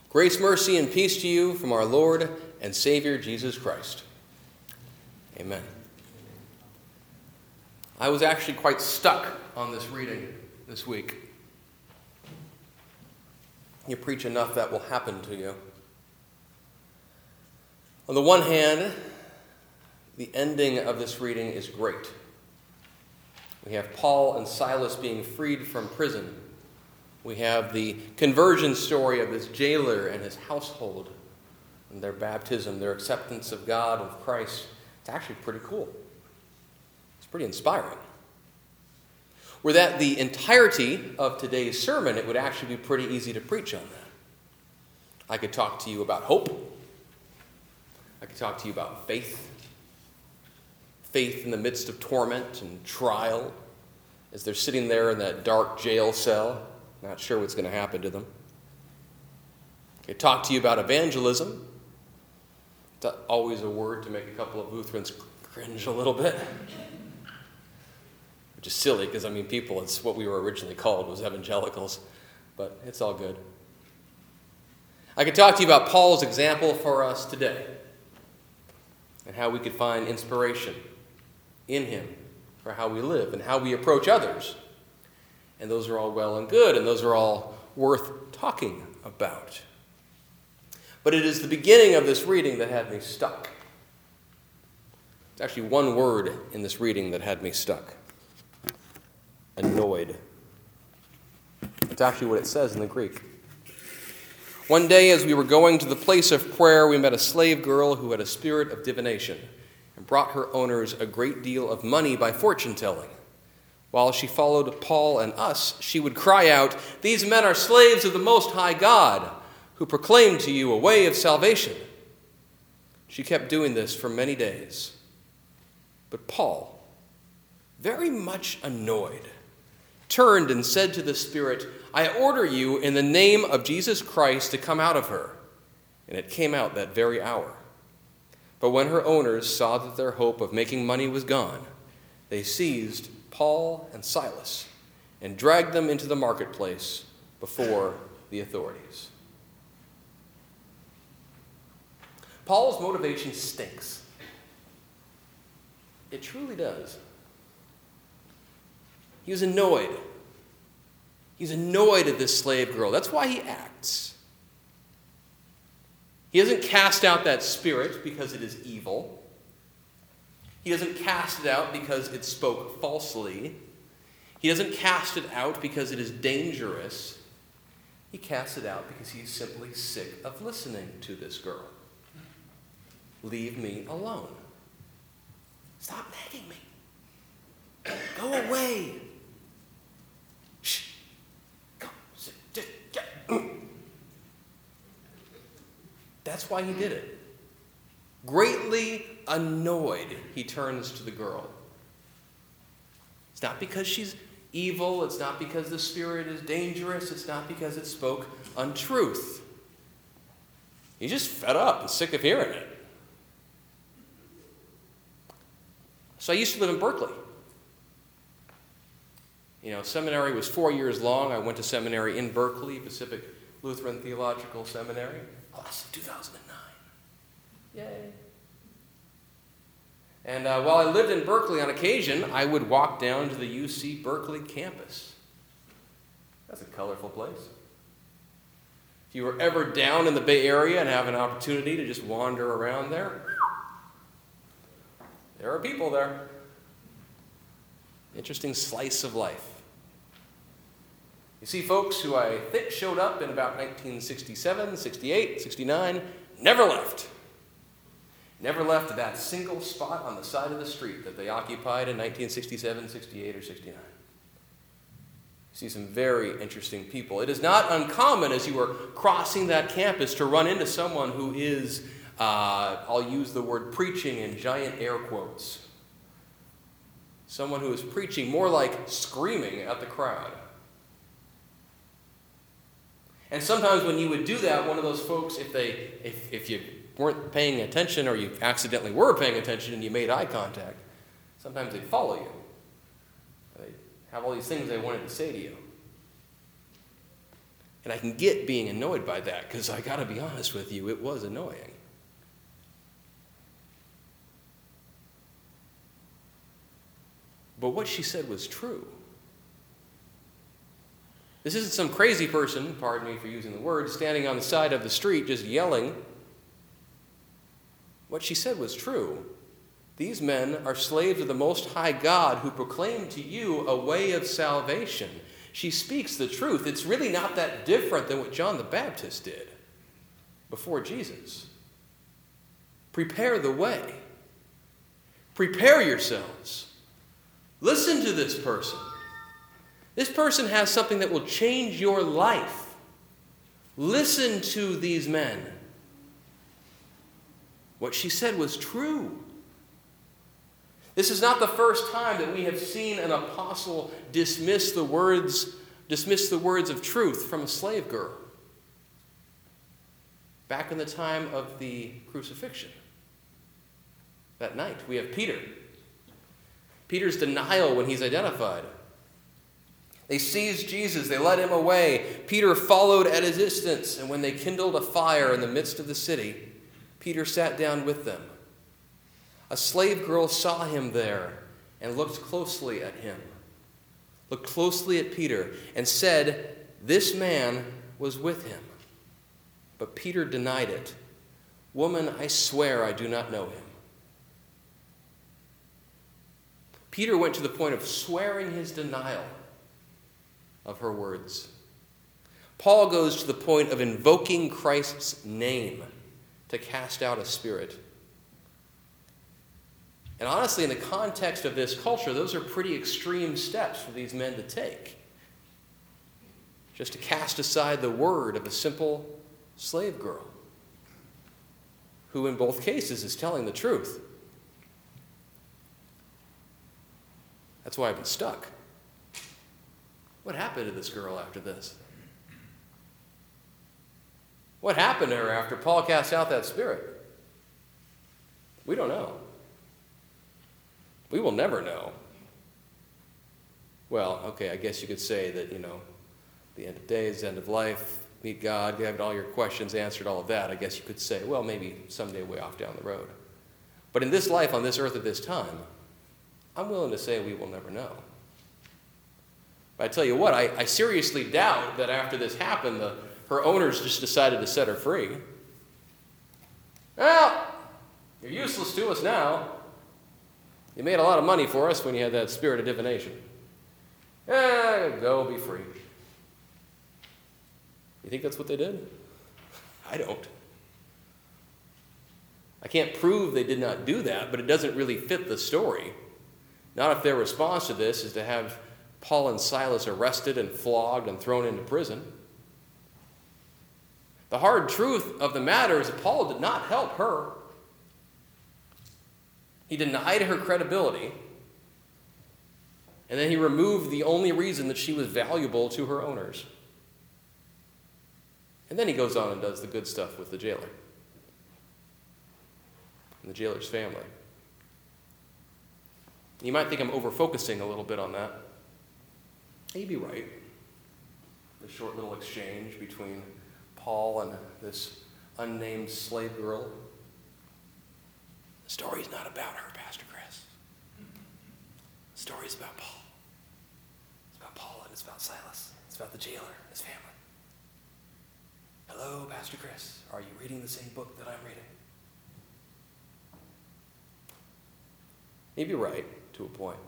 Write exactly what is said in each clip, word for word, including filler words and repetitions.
Grace, mercy, and peace to you from our Lord and Savior, Jesus Christ. Amen. I was actually quite stuck on this reading this week. You preach enough, that will happen to you. On the one hand, the ending of this reading is great. We have Paul and Silas being freed from prison. We have the conversion story of this jailer and his household, and their baptism, their acceptance of God, of Christ. It's actually pretty cool. It's pretty inspiring. Were that the entirety of today's sermon, it would actually be pretty easy to preach on that. I could talk to you about hope. I could talk to you about faith. Faith in the midst of torment and trial, as they're sitting there in that dark jail cell, not sure what's going to happen to them. I could talk to you about evangelism. It's always a word to make a couple of Lutherans cringe a little bit. Which is silly, because, I mean, people, it's what we were originally called, was evangelicals. But it's all good. I could talk to you about Paul's example for us today, and how we could find inspiration in him for how we live and how we approach others. And those are all well and good, and those are all worth talking about. But it is the beginning of this reading that had me stuck. It's actually one word in this reading that had me stuck. Annoyed. That's actually what it says in the Greek. One day, as we were going to the place of prayer, we met a slave girl who had a spirit of divination and brought her owners a great deal of money by fortune-telling. While she followed Paul and us, she would cry out, "These men are slaves of the Most High God, who proclaim to you a way of salvation." She kept doing this for many days. But Paul, very much annoyed, turned and said to the spirit, "I order you in the name of Jesus Christ to come out of her." And it came out that very hour. But when her owners saw that their hope of making money was gone, they seized Paul and Silas and dragged them into the marketplace before the authorities. Paul's motivation stinks. It truly does. He was annoyed. He's annoyed at this slave girl. That's why he acts. He doesn't cast out that spirit because it is evil. He doesn't cast it out because it spoke falsely. He doesn't cast it out because it is dangerous. He casts it out because he's simply sick of listening to this girl. Leave me alone. Stop nagging me. Go away. Shh. Go. Sit. Just get. That's why he did it. Greatly annoyed, he turns to the girl. It's not because she's evil. It's not because the spirit is dangerous. It's not because it spoke untruth. He's just fed up and sick of hearing it. So I used to live in Berkeley. You know, seminary was four years long. I went to seminary in Berkeley, Pacific Lutheran Theological Seminary, class of two thousand nine. Yay. And uh, while I lived in Berkeley, on occasion, I would walk down to the U C Berkeley campus. That's a colorful place. If you were ever down in the Bay Area and have an opportunity to just wander around there, there are people there. Interesting slice of life. You see folks who I think showed up in about nineteen sixty-seven, sixty-eight, sixty-nine, never left. Never left that single spot on the side of the street that they occupied in nineteen sixty-seven, sixty-eight, or sixty-nine. You see some very interesting people. It is not uncommon as you are crossing that campus to run into someone who is, uh, I'll use the word preaching in giant air quotes. Someone who is preaching more like screaming at the crowd. And sometimes when you would do that, one of those folks, if they, if, if you weren't paying attention or you accidentally were paying attention and you made eye contact, sometimes they'd follow you. They'd have all these things they wanted to say to you. And I can get being annoyed by that, because I got to be honest with you, it was annoying. But what she said was true. This isn't some crazy person, pardon me for using the word, standing on the side of the street just yelling. What she said was true. These men are slaves of the Most High God who proclaim to you a way of salvation. She speaks the truth. It's really not that different than what John the Baptist did before Jesus. Prepare the way. Prepare yourselves. Listen to this person. This person has something that will change your life. Listen to these men. What she said was true. This is not the first time that we have seen an apostle dismiss the words, dismiss the words of truth from a slave girl. Back in the time of the crucifixion, that night, we have Peter. Peter's denial when he's identified. They seized Jesus. They led him away. Peter followed at a distance, and when they kindled a fire in the midst of the city, Peter sat down with them. A slave girl saw him there and looked closely at him, looked closely at Peter, and said, "This man was with him." But Peter denied it. "Woman, I swear I do not know him." Peter went to the point of swearing his denial of her words. Paul goes to the point of invoking Christ's name to cast out a spirit. And honestly, in the context of this culture, those are pretty extreme steps for these men to take. Just to cast aside the word of a simple slave girl, who in both cases is telling the truth. That's why I've been stuck. What happened to this girl after this? What happened to her after Paul cast out that spirit? We don't know. We will never know. Well, okay, I guess you could say that, you know, the end of days, end of life, meet God, have all your questions answered, all of that. I guess you could say, well, maybe someday way off down the road. But in this life, on this earth at this time, I'm willing to say we will never know. But I tell you what, I, I seriously doubt that after this happened, the, her owners just decided to set her free. Well, you're useless to us now. You made a lot of money for us when you had that spirit of divination. Eh, go be free. You think that's what they did? I don't. I can't prove they did not do that, but it doesn't really fit the story. Not if their response to this is to have Paul and Silas arrested and flogged and thrown into prison. The hard truth of the matter is that Paul did not help her. He denied her credibility, and then he removed the only reason that she was valuable to her owners. And then he goes on and does the good stuff with the jailer and the jailer's family. You might think I'm over-focusing a little bit on that. You'd be right. The short little exchange between Paul and this unnamed slave girl. The story's not about her, Pastor Chris. The story's about Paul. It's about Paul and it's about Silas. It's about the jailer and his family. Hello, Pastor Chris. Are you reading the same book that I'm reading? You'd be right to a point.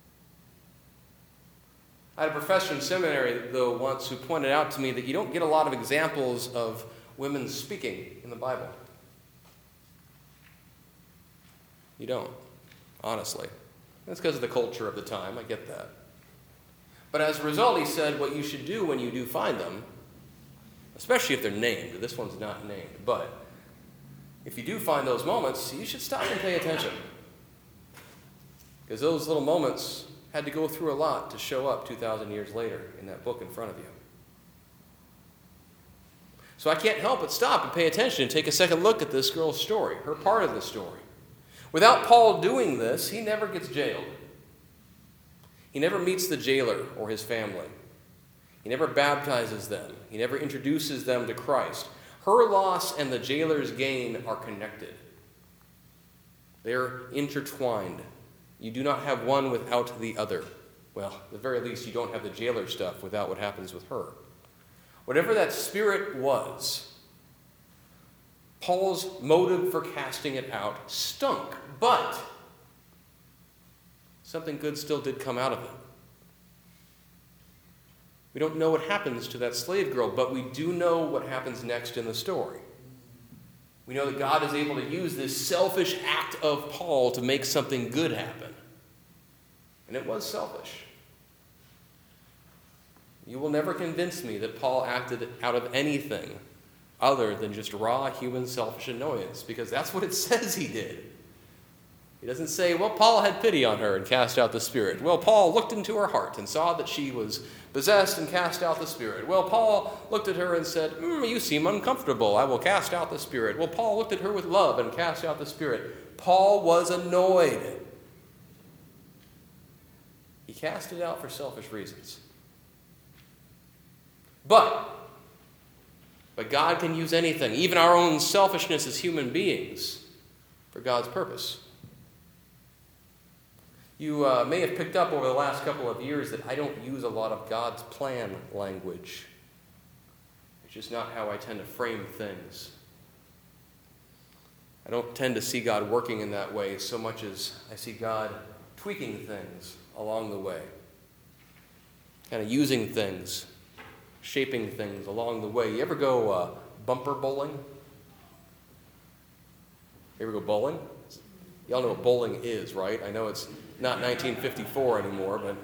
I had a professor in seminary, though, once who pointed out to me that you don't get a lot of examples of women speaking in the Bible. You don't, honestly. That's because of the culture of the time. I get that. But as a result, he said what you should do when you do find them, especially if they're named. This one's not named. But if you do find those moments, you should stop and pay attention. Because those little moments had to go through a lot to show up two thousand years later in that book in front of you. So I can't help but stop and pay attention and take a second look at this girl's story, her part of the story. Without Paul doing this, he never gets jailed. He never meets the jailer or his family. He He never baptizes them. He never introduces them to Christ. Her loss and the jailer's gain are connected. They're intertwined. You do not have one without the other. Well, at the very least, you don't have the jailer stuff without what happens with her. Whatever that spirit was, Paul's motive for casting it out stunk, but something good still did come out of it. We don't know what happens to that slave girl, but we do know what happens next in the story. We know that God is able to use this selfish act of Paul to make something good happen. And it was selfish. You will never convince me that Paul acted out of anything other than just raw human selfish annoyance, because that's what it says he did. He doesn't say, well, Paul had pity on her and cast out the spirit. Well, Paul looked into her heart and saw that she was possessed and cast out the spirit. Well, Paul looked at her and said, mm, you seem uncomfortable. I will cast out the spirit. Well, Paul looked at her with love and cast out the spirit. Paul was annoyed. He cast it out for selfish reasons. But, but God can use anything, even our own selfishness as human beings, for God's purpose. You uh, may have picked up over the last couple of years that I don't use a lot of God's plan language. It's just not how I tend to frame things. I don't tend to see God working in that way so much as I see God tweaking things along the way. Kind of using things, shaping things along the way. You ever go uh, bumper bowling? You ever go bowling? Y'all know what bowling is, right? I know it's not nineteen fifty-four anymore, but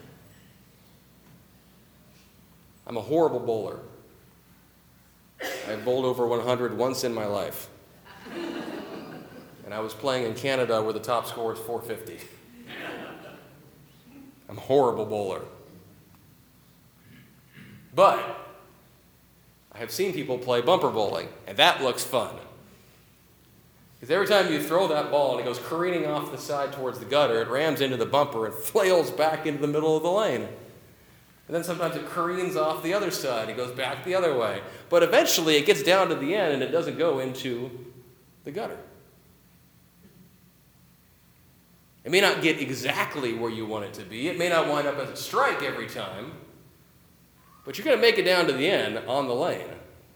I'm a horrible bowler. I've bowled over one hundred once in my life. And I was playing in Canada where the top score is four fifty. I'm a horrible bowler. But I have seen people play bumper bowling, and that looks fun. Because every time you throw that ball and it goes careening off the side towards the gutter, it rams into the bumper and flails back into the middle of the lane. And then sometimes it careens off the other side. It goes back the other way. But eventually it gets down to the end and it doesn't go into the gutter. It may not get exactly where you want it to be. It may not wind up as a strike every time. But you're going to make it down to the end on the lane.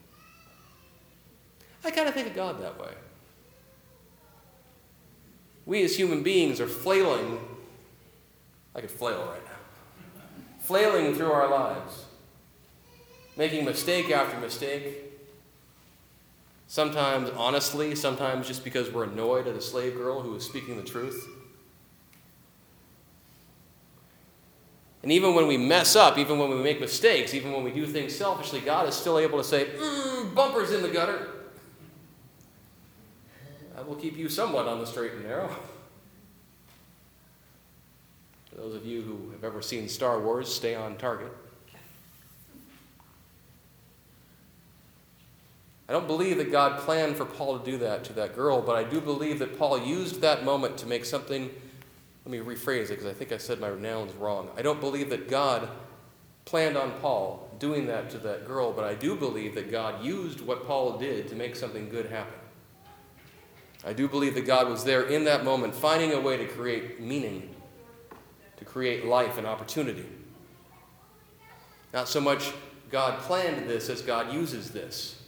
I kind of think of God that way. We as human beings are flailing. I could flail right now. Flailing through our lives. Making mistake after mistake. Sometimes honestly, sometimes just because we're annoyed at a slave girl who is speaking the truth. And even when we mess up, even when we make mistakes, even when we do things selfishly, God is still able to say, mm, bumpers in the gutter. I will keep you somewhat on the straight and narrow. For those of you who have ever seen Star Wars, stay on target. I don't believe that God planned for Paul to do that to that girl, but I do believe that Paul used that moment to make something. Let me rephrase it because I think I said my nouns wrong. I don't believe that God planned on Paul doing that to that girl, but I do believe that God used what Paul did to make something good happen. I do believe that God was there in that moment, finding a way to create meaning, to create life and opportunity. Not so much God planned this as God uses this.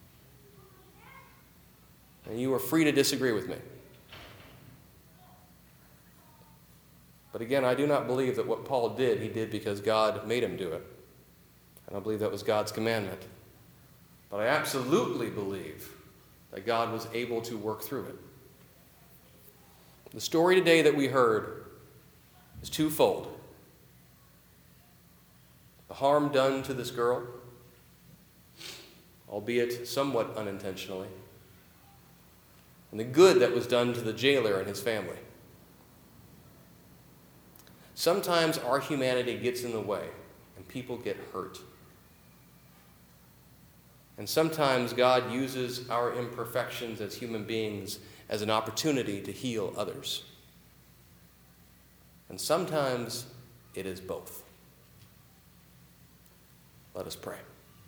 And you are free to disagree with me. But again, I do not believe that what Paul did, he did because God made him do it. I don't believe that was God's commandment. But I absolutely believe that God was able to work through it. The story today that we heard is twofold. The harm done to this girl, albeit somewhat unintentionally, and the good that was done to the jailer and his family. Sometimes our humanity gets in the way and people get hurt. And sometimes God uses our imperfections as human beings as an opportunity to heal others. And sometimes it is both. Let us pray.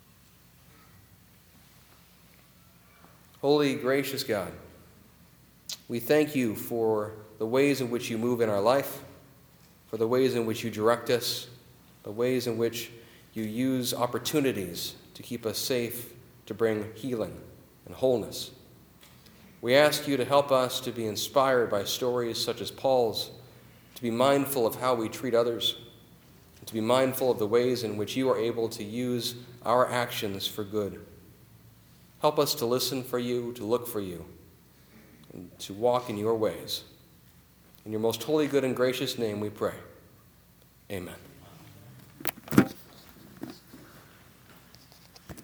Holy, gracious God, we thank you for the ways in which you move in our life, for the ways in which you direct us, the ways in which you use opportunities to keep us safe, to bring healing and wholeness. We ask you to help us to be inspired by stories such as Paul's, to be mindful of how we treat others, and to be mindful of the ways in which you are able to use our actions for good. Help us to listen for you, to look for you, and to walk in your ways. In your most holy, good, and gracious name we pray. Amen.